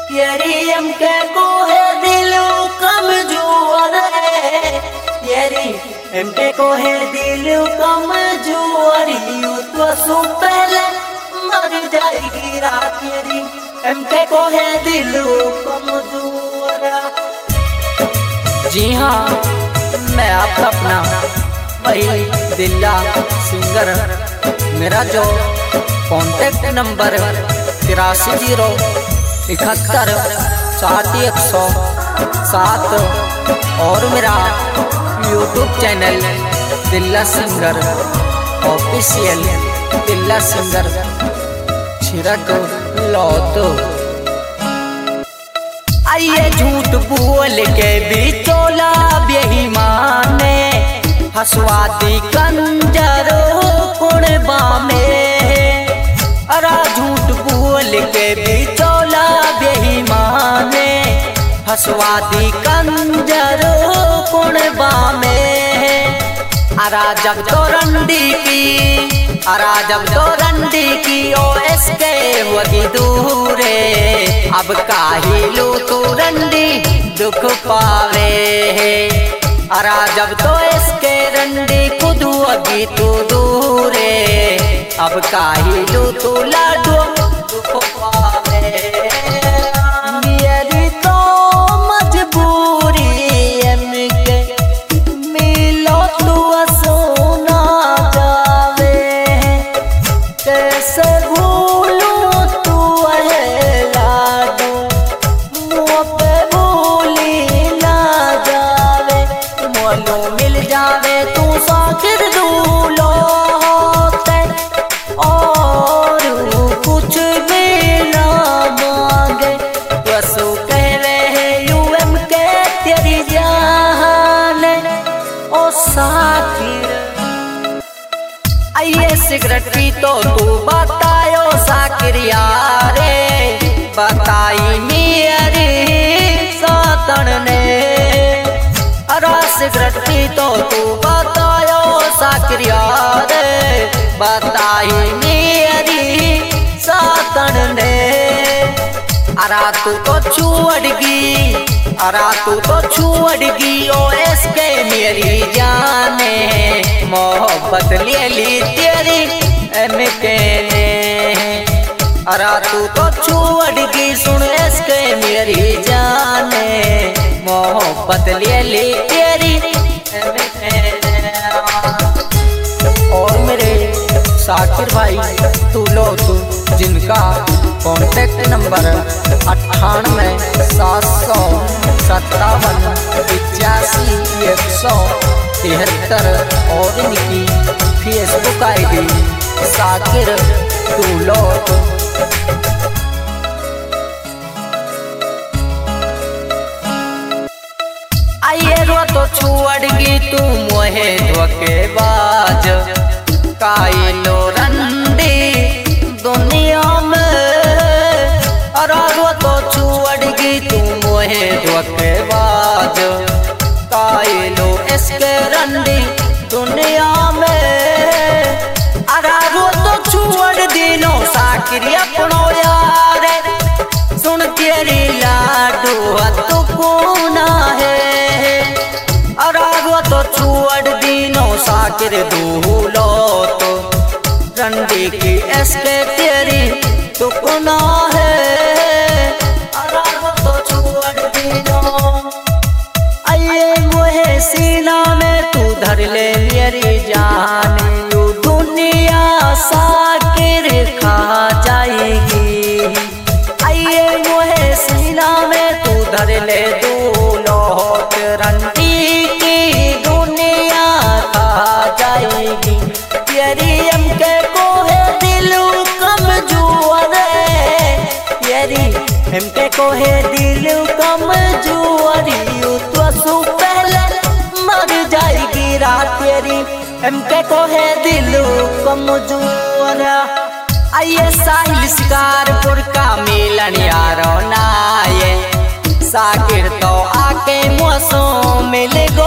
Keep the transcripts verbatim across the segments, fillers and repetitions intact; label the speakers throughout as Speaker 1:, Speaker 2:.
Speaker 1: तेरी हमके को है दिल कमजोर है, तेरी हमके को है दिल कमजोर, यूं तो सो पहले मर जाएगी रात, तेरी हमके को है दिल कमजोर।
Speaker 2: जी हाँ, मैं आपका अपना वही दिल्ला सिंगर। मेरा जो कॉन्टेक्ट नंबर तिरासी जीरो इकहत्तर सात एक सौ सात और मेरा YouTube channel Dilla singer official, Dilla singer छिरक लौट।
Speaker 1: आइए झूठ बोल के भी चोला बेईमान हसवाती कंजरो कुणबा में, अरा झूठ बोल के भी चोला बेईमान हसवाती कंजरो कुणबा में। अरा जब तो रंडी की, अरा जब तो रंडी की ओ इसके वगी दूरे, अब काहिलू तू रंडी दुख पावे। अरा जब तो इसके रंडी खुद वगी तू दूरे, अब काहिलू तू लाडो दुख पावे। मेरी तो मजबूरी एमके मिलो तू सोना जावे, कैसे भूलूं तू है लाडो मुँह पे भूली ना जावे। मोनू मिल जावे तू साकिर दूलो होते, और कुछ भी ना मांगे, वसु कह रहे यूएम के तेरी जान ओ साकिर। आइए सिगरेट पी तो तू बतायो साकिर यारे, बताई मेरी सातन ने। अरा सिगरेट पी तो तू बतायो साकिर यारे, बताई मेरी सातन ने। अरा तू तो छुअड़गी, अरा तू तो छुअड़गी ओ इसके मेरी जाने, मोहब्बत ले ली तेरी एमके ने। अरा तू तो छुअड़गी सुन इसके मेरी जाने, मोहब्बत ले ली तेरी एमके ने। और मेरे साकिर भाई तू लो तू, जिनका कॉन्टेक्ट नंबर अट्ठानवे सात सौ सत्तावन पिचासी एक सौ तिहत्तर और इनकी फेसबुक आई डी साकिर तू लो। आइए रो तो छुअड़गी तू मोहे धोखेबाज, काइलो रंडी दुनिया में। अरा रो तो छुअड़गी तू मोहे धोखेबाज, काइलो इसके रंडी दुनिया में। अरा रो तो छुअड़ दिनो साकिर अपनो यार, सुन तेरी लाडू तू कोना है। अरा रो तो छुअड़ दिनो साकिर दूलो तो, रंडी की इसके तेरी तू कोना है। अरा रो तो छुअड़ दिनो, आइए मोहे सीना में तू धर ले मेरी जान, यू दुनिया साकिर खा जाएगी। आइए मोहे सीना में तू धर ले दूलो, रंडी की दुनिया खा जाएगी। तेरी हमके को है दिल कमजोर है, तेरी हमके को है दिल कमजोर, यूं तो सो पहले मर जाएगी रात, तेरी हमके को है दिल कमजोर। आइए साहिल शिकारपुर का मिलन यारो नाये, साकिर तो आके मौसम मिल गो।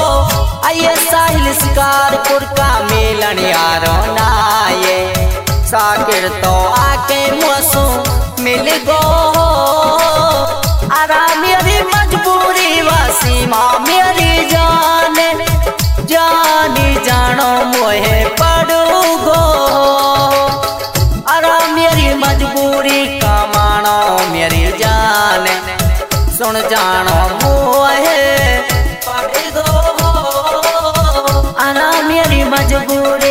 Speaker 1: आइए साहिल शिकारपुर का मिलन यारो नाये,
Speaker 2: साकिर तो आके मुझसे मिल गो अरा मेरी मजबूरी वासी माँ मेरी जाने जानी जानो मोहे पड़ू गो अरा मेरी मजबूरी का मानो मेरी जाने सुन जानो मोहे पड़ गो अरा मेरी मजबूरी।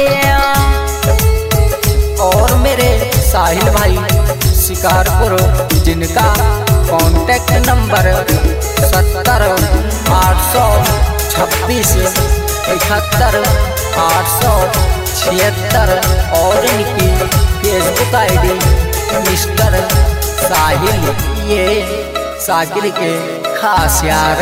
Speaker 2: और मेरे साहिल भाई शिकारपुर जिनका कॉन्टेक्ट नंबर सत्तर आठ सौ छब्बीस इकहत्तर आठ सौ छिहत्तर और इनकी फेसबुक आईडी मिस्टर साहिल ये साकिर के खास यार।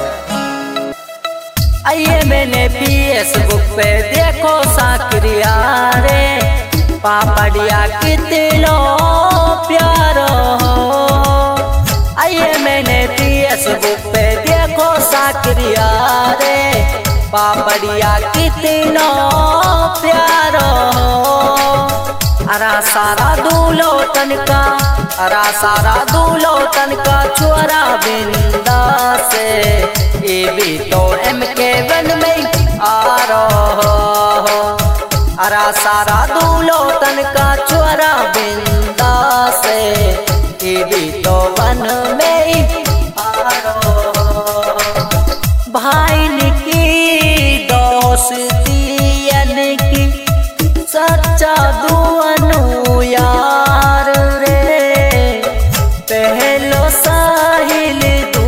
Speaker 2: आइए मैंने फेसबुक पे देखो साकिर यारे पापड़िया कितनो प्यारो हो। आइए मैंने फेसबुक पे देखो साकिर यारे पापड़िया कितनो प्यारो हो। अरा सारा दूलो तनका अरा सारा दूलो तनका छोरा बिंदा से ये भी तो एम के वन में आ रहा हो। अरा सारा दूलो तनका छोरा बिंदा से ये भी तो वन में आ रहा हो। भाई की दोस्ती की सच्चा दुआनु यार रे पहलो साहिल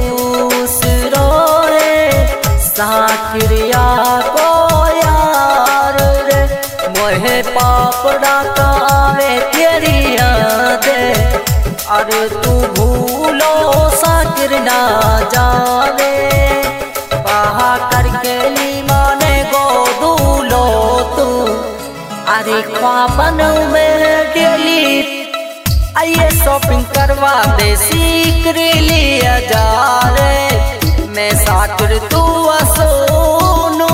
Speaker 2: दूसरो रे साकिरिया को यार रे मोहे पापड़ा कावे तेरी यादे अरे तू भूलो साकिर ना जावे कहा करके ली माने गो दूलो तू अरे ख्वाबन में डेली। आइए शॉपिंग करवा दे सीकर लिया जा रे मैं साकिर तू सोनू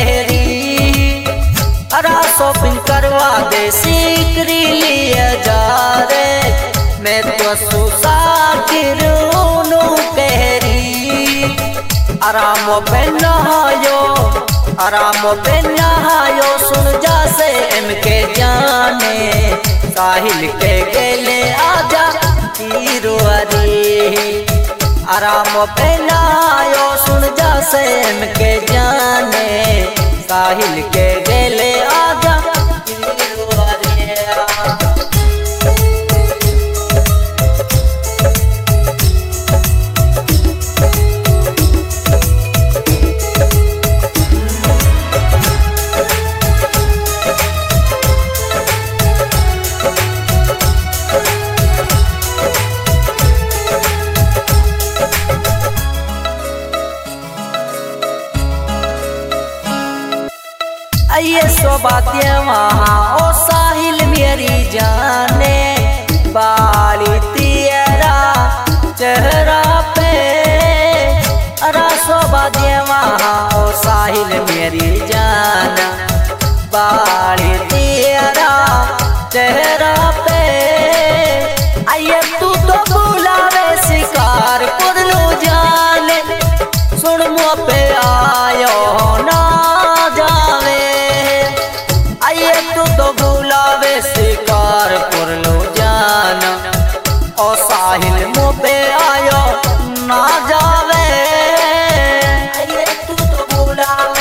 Speaker 2: कहरी अरा शॉपिंग करवा दे सीकर लिया जा रे मैं तो साकिर नो कहरी। आराम पे नहायो आराम पे नहायो सुन जा से एम के जाने साहिल के गेले आजा तीरो अरे आराम पे नहायो सुन जा से एम के जाने साहिल के गेले आजा तीरो अरे। आइए सो बातें वहाँ ओ साहिल मेरी जाने बाली तेरा चेहरा पे अरा सो बातें वहाँ ओ साहिल मेरी जान बाली तेरा चेहरा पे। आइए तू तो बुलावे शिकार कर लो जाने सुन मुँह पे आयो ना जावे आइए तू तो बुलावे शिकार कर लो जाना ओ साहिल मुँह पे आयो ना जावे आइए तू तो बुलावे।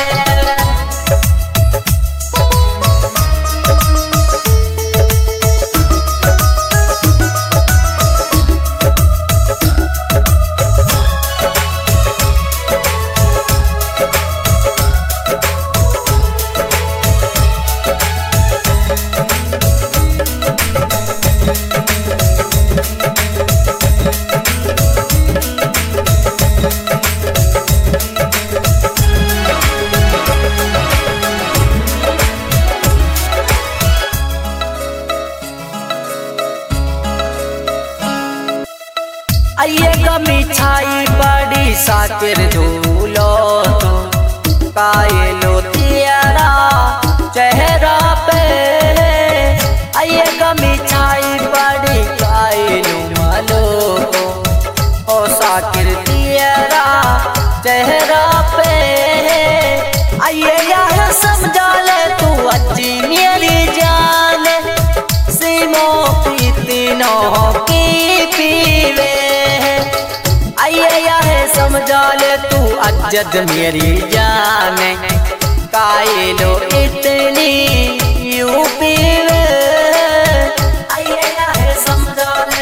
Speaker 2: आइए कमी छाई बड़ी साकिर धूलो तो कायलो तेरा चेहरा पे। आइए की पीवे। आइए है समझा ले तू अज्जद मेरी जाने, काहे लो इतनी यूं पीवे।
Speaker 1: आइए है समझा ले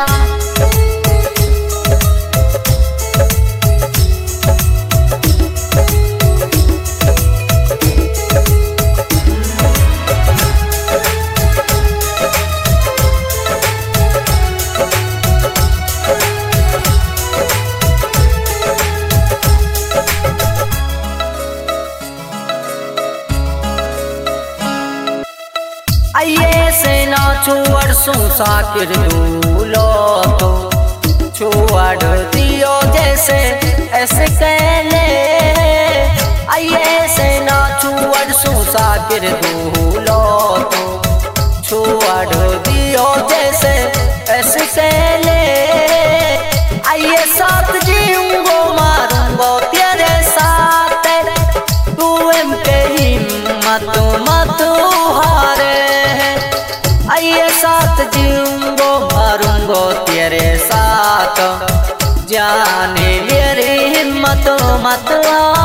Speaker 2: आइए से नाचो वर्षों साकिर दूलो तो छोड़ दियो जैसे ऐसे कहले। आइए से नाचो वर्षों साकिर दूलो तो छोड़ दियो जैसे ऐसे कहले। आइए साथ जीऊंगो मारूंगो तेरे साथ, तू एम के हिम्मत मत हारे। आइए साथ जीऊंगो मारूंगो तेरे साथ, जाने मेरी हिम्मत मत